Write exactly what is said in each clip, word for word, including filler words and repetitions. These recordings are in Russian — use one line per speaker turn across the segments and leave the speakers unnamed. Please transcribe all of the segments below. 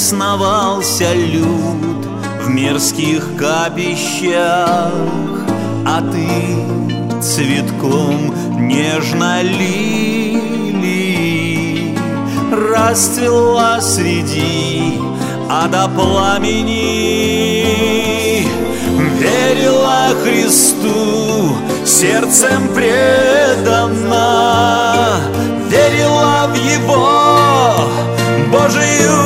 бесновался люд в мерзких капищах, а ты цветком нежно лилии расцвела среди ада пламени. Верила Христу сердцем преданно, верила в Его Божию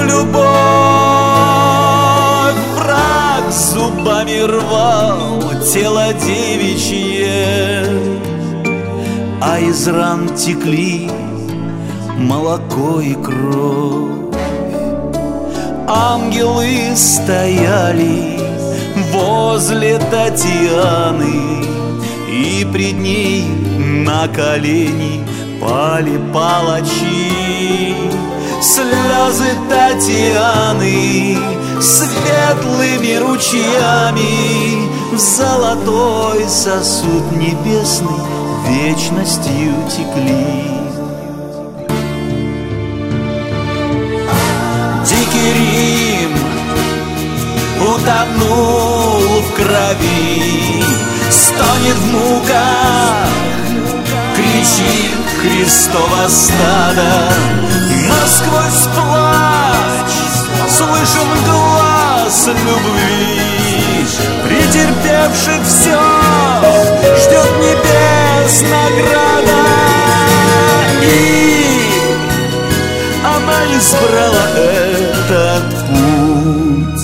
любовь. Враг зубами рвал тело девичье, а из ран текли молоко и кровь. Ангелы стояли возле Татьяны, и пред ней на колени пали палачи. Слезы Татьяны светлыми ручьями в золотой сосуд небесный вечностью текли. Дикий Рим утонул в крови, стонет в муках, кричит Христово стадо. Но сквозь плач слышим глаз любви, претерпевших все ждет небес награда. И она избрала этот путь.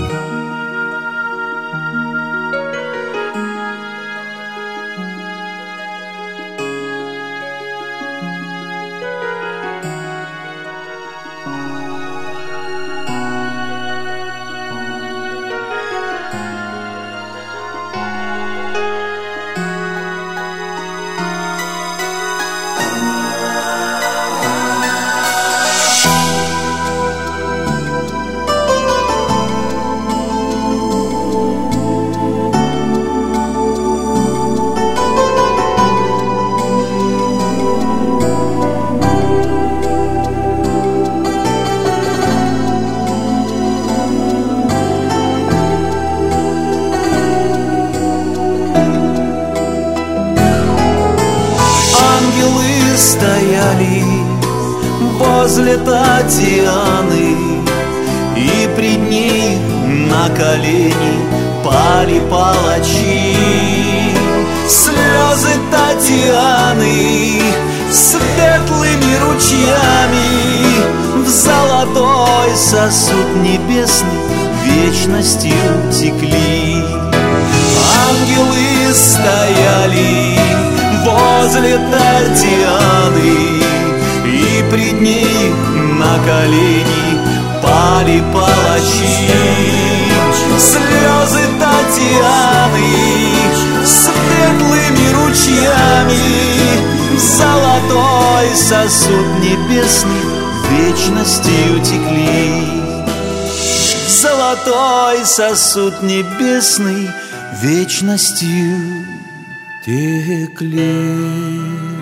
Стояли возле Татьяны, и пред ней на колени пали палачи. Слезы Татьяны светлыми ручьями в золотой сосуд небесный вечностью текли. Ангелы стояли возле Татьяны, и пред ней на колени пали палачи. Слезы Татьяны светлыми ручьями в золотой сосуд небесный вечностью текли. В золотой сосуд небесный вечностью текли.